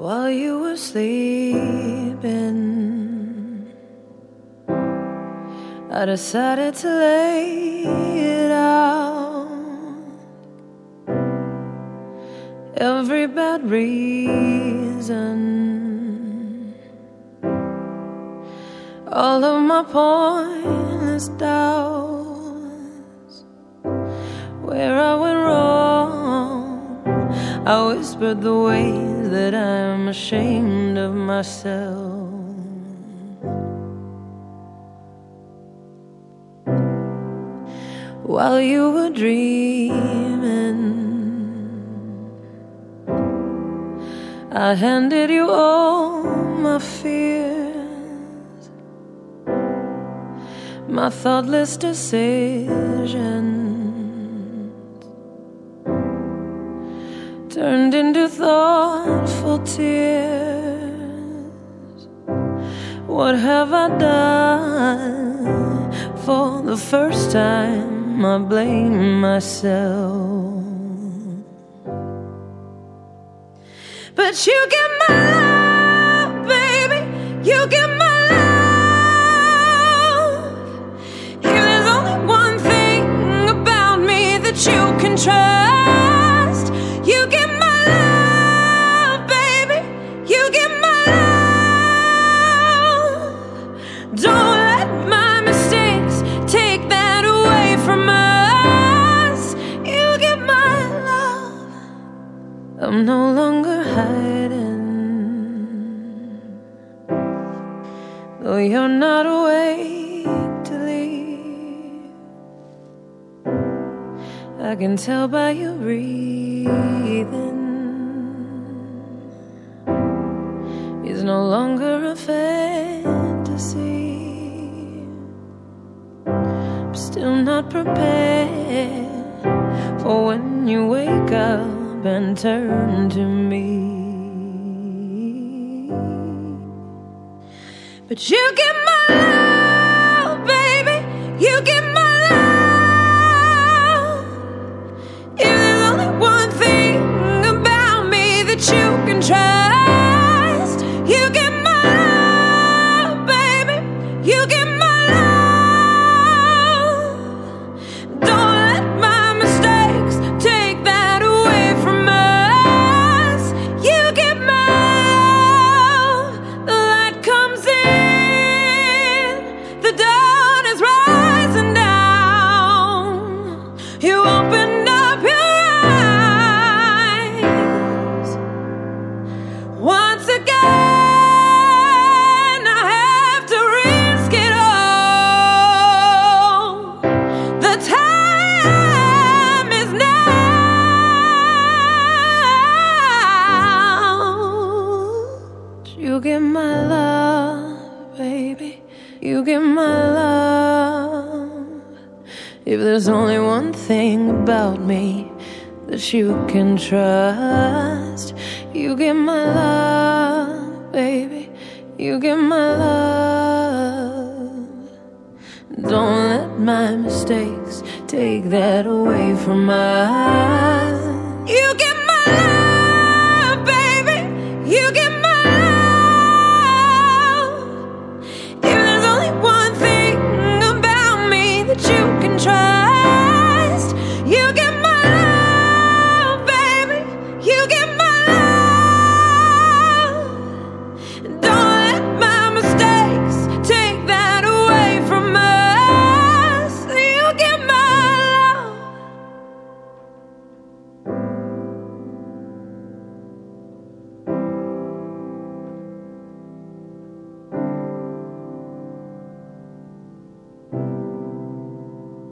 while you were sleeping. I decided to lay it out, every bad reason, all of my pointless doubts, where I went wrong. I whispered the ways that I'm ashamed of myself. While you were dreaming, I handed you all my fears, my thoughtless decisions turned into thoughtful tears. What have I done? For the first time I blame myself. But you get my love, baby, you get my love. If there's only one thing about me that you can trust, you get my love, baby, you get my love. Don't let my mistakes take that away from us. You get my love. I'm no longer hiding, though you're not awake to leave. I can tell by your breathing, it's no longer a fantasy. I'm still not prepared for when you wake up and turn to me. But you get my love, baby, you get my love. If there's only one thing about me that you can trust, you get my love, baby, you get my love. Don't let my mistakes take that away from us. You get my love. The light comes in, the dawn is rising down. You opened up your eyes once again. I have to risk it all. The time is now. You get my love, baby, you get my love. If there's only one thing about me that you can trust, you get my love, baby, you get my love. Don't let my mistakes take that away from us. You get